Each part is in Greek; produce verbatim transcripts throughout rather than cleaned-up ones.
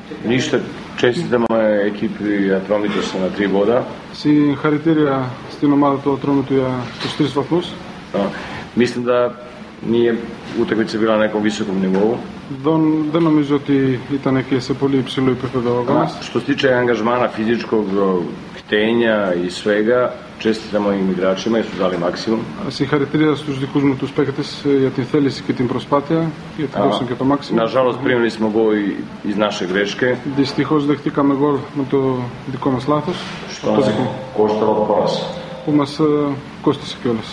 Нищо, честитаме екипи Ατρόμητος на три вода. Συγχαρητήρια στην ομάδα του Ατρόμητου για τους τρεις βαθμούς. Mislim da nije utakmica bila na nekom visokom nivou. Δεν, δεν νομίζω ότι ήταν και σε πολύ υψηλό επίπεδο ο αγώνας. Što se tiče angažmana fizičkog htenja i svega, čestitamo im igračima jer su dali maksimum. Συγχαρητήρια στους δικούς μου τους παίκτες για την θέληση και την προσπάθεια, γιατί δώσαν και το μάξιμο. Nažalost, primili smo gol iz naše greške. Δυστυχώς δεχτήκαμε γκολ με το δικό μας λάθος. Što nas je koštalo poraz. Που μας κόστησε κιόλας.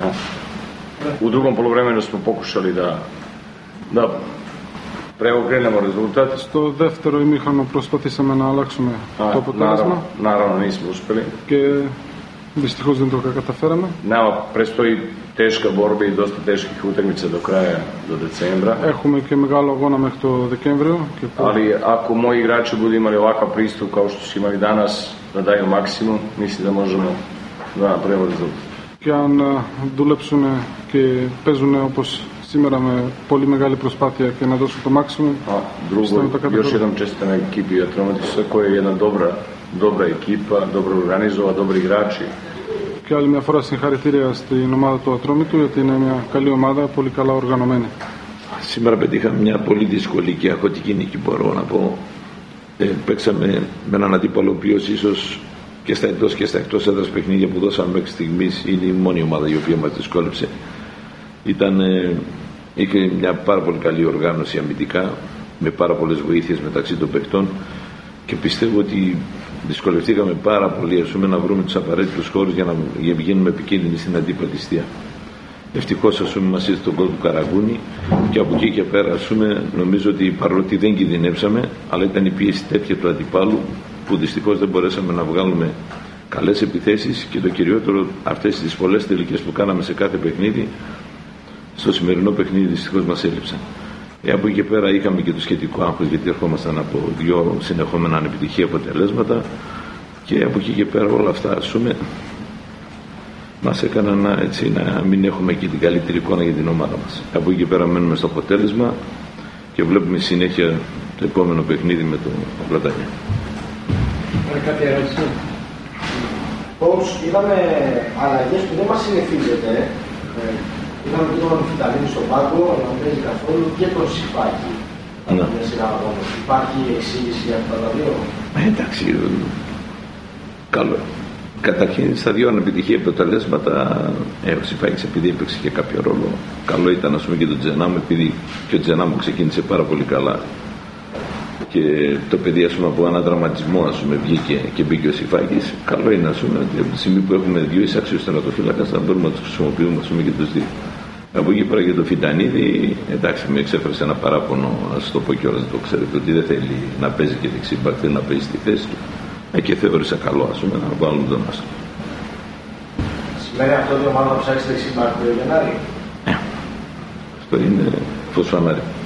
U drugom poluvremenu smo pokušali da, da preokrenemo rezultat. Στο δεύτερο ημίχρονο προσπαθήσαμε να αλλάξουμε A, το αποτέλεσμα. Naravno, nismo uspeli. Και δυστυχώς δεν το καταφέραμε. Nama predstoji teška borba i dosta teških utakmica do kraja, do decembra. Έχουμε και μεγάλο αγώνα μέχρι το Δεκέμβριο. Και Ali ako moji igrači budu imali ovakav pristup kao što su imali danas, da daju maksimum, mislim da možemo da napravimo rezultat. Και αν δουλέψουν και παίζουν όπως σήμερα με πολύ μεγάλη προσπάθεια και να δώσουν το maximum. A drugo, još jednom čestitam ekipi Ατρόμητος koja je jedna dobra, dobra ekipa, dobro organizovana, dobri igrači. Και άλλη μια φορά συγχαρητήρια στην ομάδα του Ατρόμητου γιατί είναι μια καλή ομάδα, πολύ καλά οργανωμένη. Σήμερα πετύχαμε μια πολύ δύσκολη και αγχωτική νίκη, μπορώ να πω. Ε, παίξαμε με έναν αντίπαλο ο οποίος ίσως και στα εντός και στα εκτός έδρας παιχνίδια που δώσαμε μέχρι στιγμής είναι η μόνη ομάδα η οποία μας δυσκόλεψε. Ήταν, ε, είχε μια πάρα πολύ καλή οργάνωση αμυντικά με πάρα πολλές βοήθειες μεταξύ των παιχτών και πιστεύω ότι δυσκολευτήκαμε πάρα πολύ ας πούμε, να βρούμε τους απαραίτητους χώρους για να γίνουμε επικίνδυνοι στην αντίπαλη. Ευτυχώς ας πούμε, μας ήρθε το γκολ του Καραγκούνη και από εκεί και πέρα ας πούμε, νομίζω ότι παρότι δεν κινδυνεύσαμε αλλά ήταν η πίεση τέτοια του αντιπάλου που δυστυχώς δεν μπορέσαμε να βγάλουμε καλές επιθέσεις και το κυριότερο αυτές τις πολλές τελικές που κάναμε σε κάθε παιχνίδι στο σημερινό παιχνίδι δυστυχώς μας έλειψαν. Ε, από εκεί και πέρα είχαμε και το σχετικό άγχος γιατί ερχόμασταν από δύο συνεχόμενα ανεπιτυχή αποτελέσματα και από εκεί και πέρα όλα αυτά ας πούμε μας έκαναν να, έτσι, να μην έχουμε και την καλύτερη εικόνα για την ομάδα μας. Από εκεί και πέρα μένουμε στο αποτέλεσμα και βλέπουμε συνέχεια το επόμενο παιχνίδι με το Πλατάνια. Κάποια ερώτηση. Πώς είδαμε αλλαγές που δεν μας συνηθίζεται. Είδαμε και τον Αμφιταλίνη στον πάγκο, αλλά δεν παίζει καθόλου και τον Σιφάκη. Μια σειρά αγώνες. Υπάρχει εξήγηση για αυτά τα δύο? Ε, εντάξει, καλό. Καταρχήν στα δύο ανεπιτυχή αποτελέσματα ε, ο Σιφάκης επειδή έπαιξε και κάποιο ρόλο. Καλό ήταν ας πούμε και τον Τζενάμ επειδή και ο Τζενάμ ξεκίνησε πάρα πολύ καλά. Και το παιδί ας πούμε, από έναν τραυματισμό ας πούμε, βγήκε και μπήκε ο Σιφάκης. Καλό είναι ας πούμε, ότι από τη στιγμή που έχουμε δύο εισάξιους τερματοφύλακας θα μπορούμε να τους χρησιμοποιούμε ας πούμε, και τους δύο. Από εκεί πέρα για το Φιτανίδη, εντάξει, με εξέφρασε ένα παράπονο, να σας το πω κιόλας, το ξέρετε, ότι δεν θέλει να παίζει και δεξιμπάκ, θέλει να παίζει στη θέση του. Ε, και θεώρησα καλό ας πούμε, να βάλουμε τον άστρο. Σημαίνει αυτό ότι η ομάδα θα ψάξει δεξιμπάκ το Γενάρη? Ε, αυτό είναι φως φανάρι.